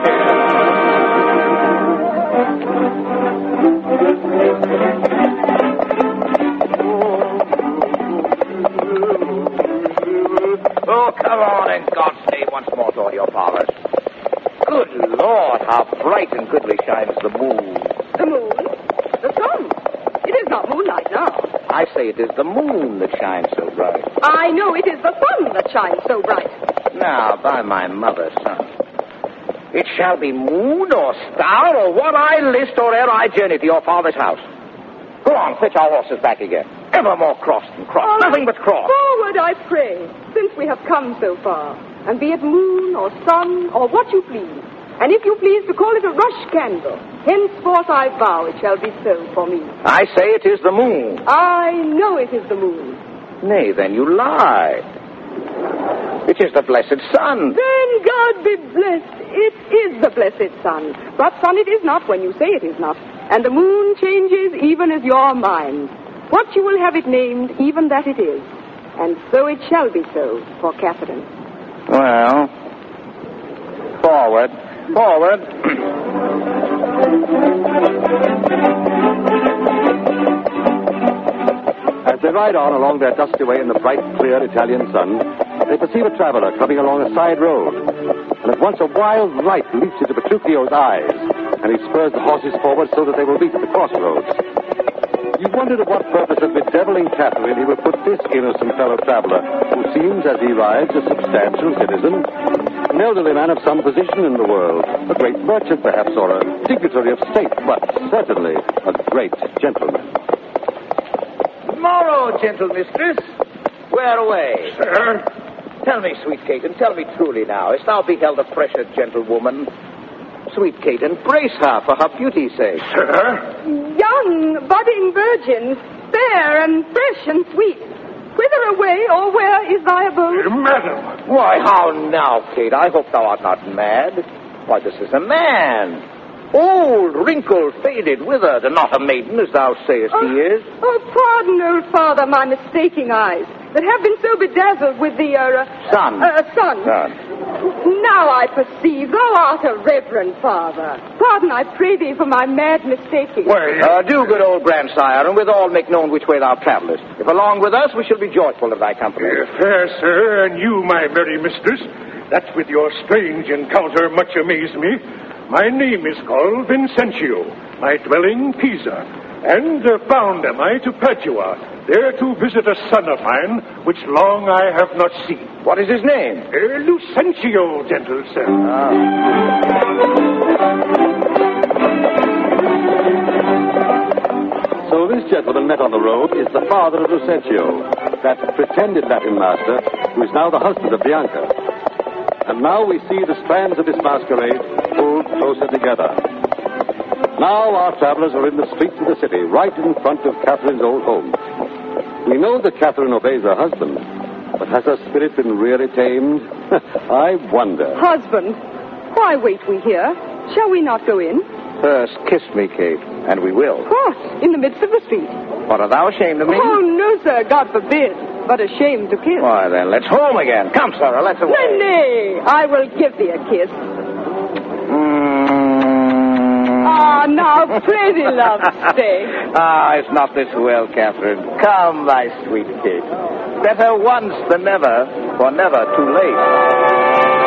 Oh, come on, in God's name, once more toward your parlors. Good Lord, how bright and goodly shines the moon. The moon? The sun? It is not moonlight now. I say it is the moon that shines so bright. I know it is the sun that shines so bright. Now, by my mother, son, it shall be moon or star or what I list or ere I journey to your father's house. Go on, fetch our horses back again. Ever more crossed and crossed, All nothing right. but cross. Forward, I pray, since we have come so far. And be it moon or sun or what you please. And if you please to call it a rush candle, henceforth I vow it shall be so for me. I say it is the moon. I know it is the moon. Nay, then you lie. It is the blessed sun. Then God be blessed. It is the blessed sun. But sun it is not when you say it is not. And the moon changes even as your mind. What you will have it named, even that it is. And so it shall be so for Catherine. Well, forward, forward. As they ride on along their dusty way in the bright, clear Italian sun, they perceive a traveler coming along a side road. And at once a wild light leaps into Petruchio's eyes, and he spurs the horses forward so that they will meet at the crossroads. You wondered at what purpose of bedeviling Catherine he would put this innocent fellow traveler, who seems, as he rides, a substantial citizen, an elderly man of some position in the world, a great merchant, perhaps, or a dignitary of state, but certainly a great gentleman. Tomorrow, gentle mistress. Where away? Sir? Tell me, sweet Kate, and tell me truly now, hast thou beheld a fresher gentlewoman? Sweet Kate, embrace her for her beauty's sake. Sir? Young, budding virgin, fair and fresh and sweet. Whither away, or where is thy abode? Uh, madam. Why, how now, Kate? I hope thou art not mad. Why, this is a man. Old, wrinkled, faded, withered, and not a maiden, as thou sayest oh, he is. Oh, pardon, old father, my mistaking eyes, that have been so bedazzled with the, uh... Sun. Uh, sun. Sun. Now I perceive thou art a reverend father. Pardon, I pray thee, for my mad mistaking. Well, uh, do, good old grandsire, and withal make known which way thou travellest. If along with us, we shall be joyful of thy company. Uh, fair sir, and you, my merry mistress, that with your strange encounter much amaze me. My name is called Vincentio, my dwelling Pisa, and uh, bound am I to Padua, there to visit a son of mine, which long I have not seen. What is his name? Uh, Lucentio, gentle sir. Ah. So this gentleman met on the road is the father of Lucentio, that pretended Latin master, who is now the husband of Bianca. And now we see the strands of this masquerade pulled closer together. Now our travelers are in the streets of the city, right in front of Catherine's old home. We know that Catherine obeys her husband, but has her spirit been really tamed? I wonder. Husband, why wait we here? Shall we not go in? First, kiss me, Kate, and we will. What? In the midst of the street? What, are thou ashamed of me? Oh, no, sir, God forbid. But ashamed to kiss. Why, then, let's home again. Come, Sarah, let's away. Nay, nay, I will give thee a kiss. Mm. Ah, now, pretty love, stay. Ah, it's not this well, Catherine. Come, my sweet kid. Better once than never, for never too late.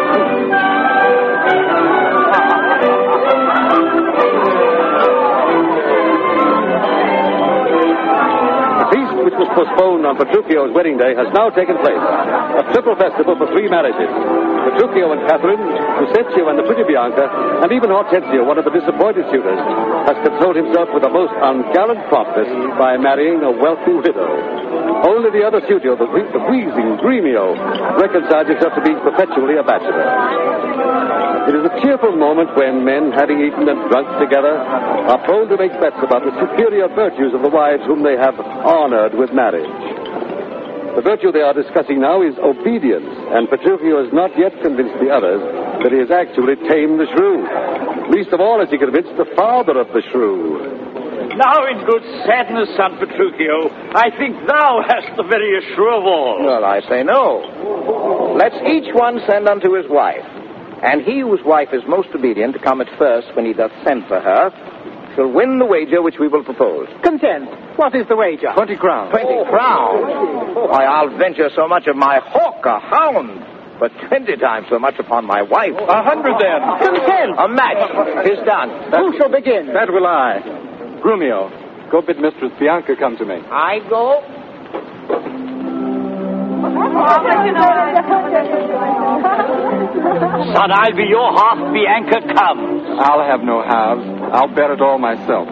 The feast which was postponed on Petruchio's wedding day has now taken place. A triple festival for three marriages. Petruchio and Catherine, Lucetio and the pretty Bianca, and even Hortensio, one of the disappointed suitors, has consoled himself with a most ungallant promptness by marrying a wealthy widow. Only the other suitor, the, whe- the wheezing Gremio, reconciles himself to being perpetually a bachelor. It is a cheerful moment when men, having eaten and drunk together, are prone to make bets about the superior virtues of the wives whom they have honored with marriage. The virtue they are discussing now is obedience, and Petruchio has not yet convinced the others that he has actually tamed the shrew. Least of all has he convinced the father of the shrew. Now, in good sadness, son Petruchio, I think thou hast the veriest shrew of all. Well, I say no. Let's each one send unto his wife, and he whose wife is most obedient to come at first when he doth send for her, shall win the wager which we will propose. Content. What is the wager? Twenty crowns. Twenty Oh. crowns? Why, I'll venture so much of my hawk, a hound, but twenty times so much upon my wife. A hundred then. Content. A match is done. Who shall begin? That will I. Grumio, go bid Mistress Bianca come to me. I go. Son, I'll be your half, Bianca comes. I'll have no halves. I'll bear it all myself.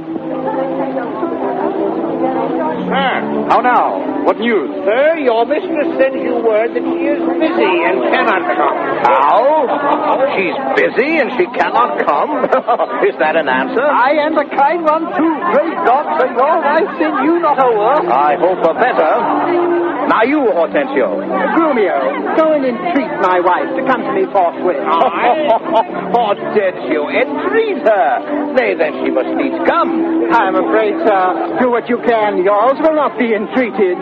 Sir, How now? What news? sir, your mistress sends you word that she is busy and cannot come. How? She's busy and she cannot come? Is that an answer? I am the kind one, too. Great God, for your wife send you not a word. I hope for better. Now you, Hortensio. Grumio, go and entreat my wife to come to me forthwith. Hortensio, entreat her. Nay, then she must needs come. I'm afraid, sir. Do what you can. Yours will not be entreated.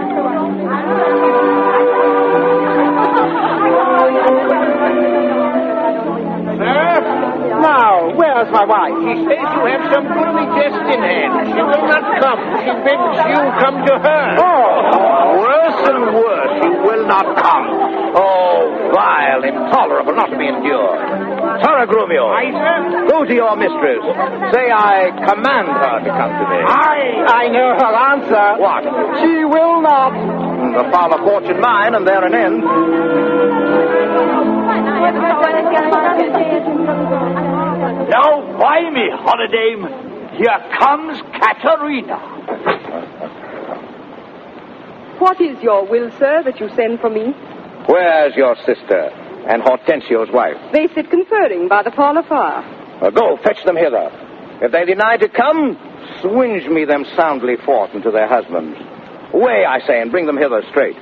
Sir? Now, where's my wife? She says you have some gloomy jest in hand. She will not come. She bids you come to her. Oh, worse and worse, she will not come. Oh, vile, intolerable, not to be endured. Sir Grumio, Aye, sir? go to your mistress. Say I command her to come to me. I, I know her answer. What? She will not. The farmer fortune mine, and there an end. Now, by me, holiday, here comes Katerina. What is your will, sir, that you send for me? Where's your sister and Hortensio's wife? They sit conferring by the parlor fire. Well, go, fetch them hither. If they deny to come, swinge me them soundly forth unto their husbands. Away, I say, and bring them hither straight.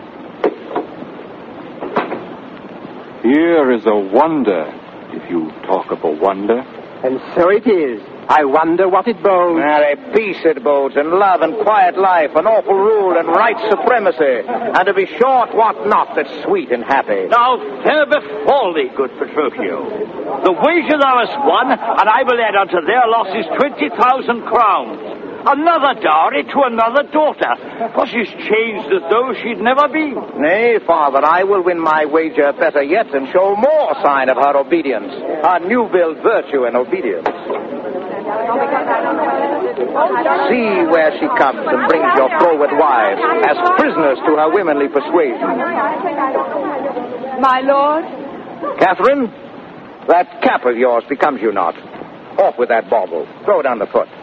Here is a wonder, if you talk of a wonder. And so it is. I wonder what it bodes. Marry, peace it bodes, and love, and quiet life, and awful rule, and right supremacy, and to be short, what not that's sweet and happy. Now, fair befall thee, good Petruchio. The wager thou hast won, and I will add unto their losses twenty thousand crowns. Another dowry to another daughter, for she's changed as though she'd never been. Nay, father, I will win my wager better yet, and show more sign of her obedience, her new-built virtue and obedience. See where she comes and brings your froward wives as prisoners to her womanly persuasion. My lord? Catherine, that cap of yours becomes you not. Off with that bauble. Throw it on the foot.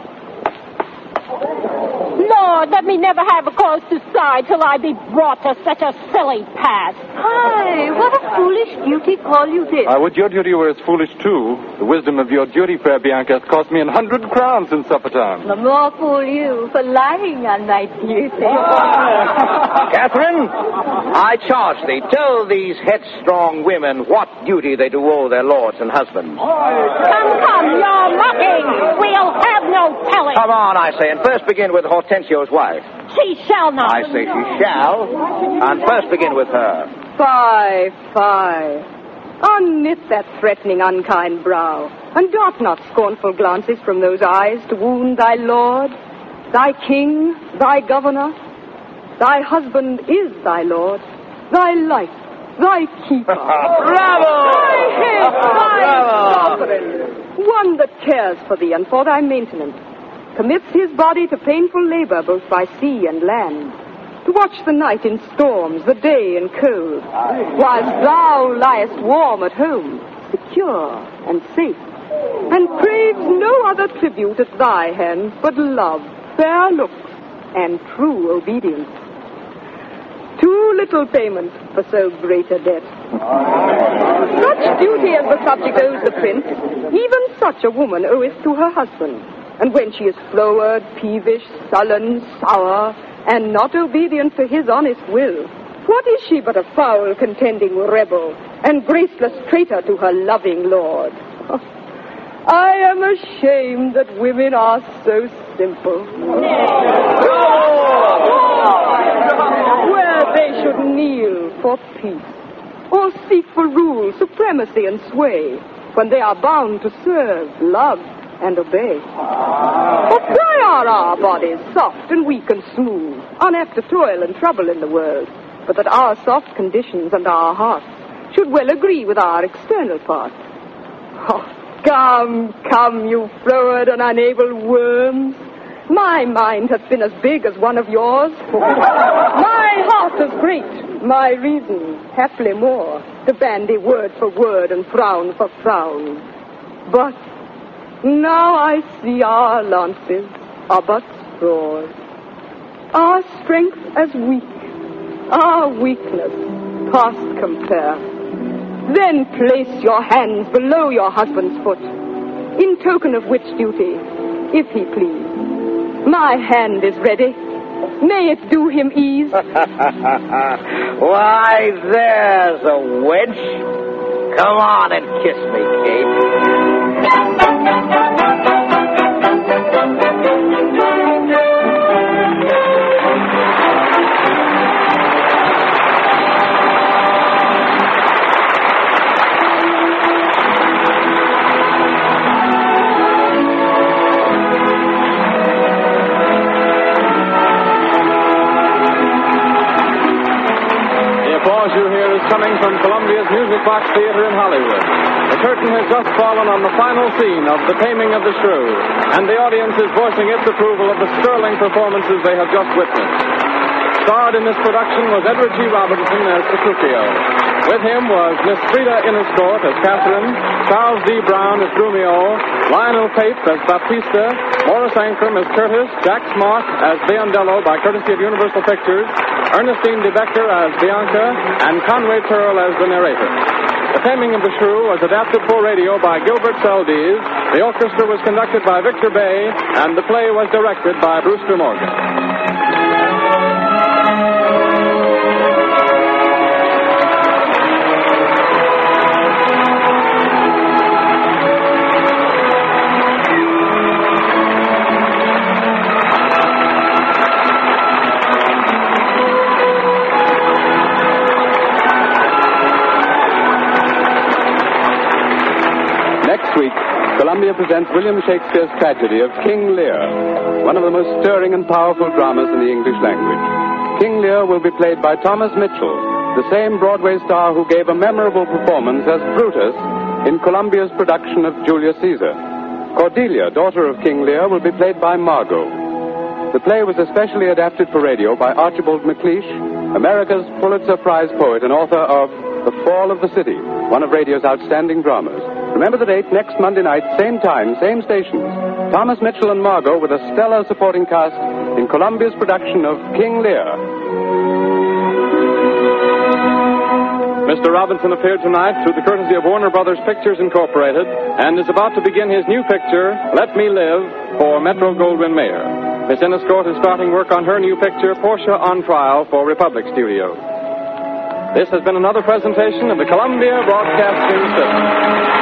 Lord, let me never have a cause to sigh till I be brought to such a silly pass. Hi, what a foolish duty call you this. I would your duty were as foolish, too. The wisdom of your duty, fair Bianca, has cost me an hundred crowns in supper time. The more fool you for lying on my duty. Catherine, I charge thee, tell these headstrong women what duty they do owe their lords and husbands. Come, come, you're mocking. We'll have no telling. Come on, I say, and first begin with Hortensio's wife. She shall not. I say she shall, and first begin with her. Fie, fie. Unknit that threatening, unkind brow. and dart not scornful glances from those eyes to wound thy lord, thy king, thy governor. Thy husband is thy lord, thy life, thy keeper. Bravo! Thy head, thy Bravo! sovereign, one that cares for thee and for thy maintenance, commits his body to painful labor both by sea and land, to watch the night in storms, the day in cold, whilst thou liest warm at home, secure and safe, and craves no other tribute at thy hands but love, fair looks, and true obedience. Too little payment for so great a debt. Such duty as the subject owes the prince, even such a woman oweth to her husband. And when she is froward, peevish, sullen, sour, and not obedient to his honest will, what is she but a foul contending rebel, and graceless traitor to her loving lord? I am ashamed that women are so simple. Where they should kneel for peace, or seek for rule, supremacy, and sway, when they are bound to serve, love, and obey. But why are our bodies soft and weak and smooth, unapt to toil and trouble in the world, but that our soft conditions and our hearts should well agree with our external parts? Oh, come, come, you froward and unable worms. My mind hath been as big as one of yours. My heart as great, my reason haply more, to bandy word for word and frown for frown. But now I see our lances are but straws, our strength as weak, our weakness past compare. Then place your hands below your husband's foot, in token of which duty, if he please, my hand is ready. May it do him ease. Why, there's a wench. Come on and kiss me, Kate. You hear is coming from Columbia's Music Box Theater in Hollywood. The curtain has just fallen on the final scene of The Taming of the Shrew, and the audience is voicing its approval of the sterling performances they have just witnessed. Starred in this production was Edward G. Robinson as Petruchio. With him was Miss Frida Inniscourt as Catherine, Charles D. Brown as Grumio, Lionel Pape as Baptista, Morris Ankrum as Curtis, Jack Smart as Biondello by courtesy of Universal Pictures, Ernestine de Becker as Bianca, and Conway Turrell as the narrator. The Taming of the Shrew was adapted for radio by Gilbert Seldes. The orchestra was conducted by Victor Bay, and the play was directed by Brewster Morgan. Next week, Columbia presents William Shakespeare's tragedy of King Lear, one of the most stirring and powerful dramas in the English language. King Lear will be played by Thomas Mitchell, the same Broadway star who gave a memorable performance as Brutus in Columbia's production of Julius Caesar. Cordelia, daughter of King Lear, will be played by Margot. The play was especially adapted for radio by Archibald MacLeish, America's Pulitzer Prize poet and author of The Fall of the City, one of radio's outstanding dramas. Remember the date, next Monday night, same time, same stations. Thomas Mitchell and Margot with a stellar supporting cast in Columbia's production of King Lear. Mister Robinson appeared tonight through the courtesy of Warner Brothers Pictures Incorporated and is about to begin his new picture, Let Me Live, for Metro-Goldwyn-Mayer. Miss Inniscourt is starting work on her new picture, Portia on Trial, for Republic Studios. This has been another presentation of the Columbia Broadcasting System.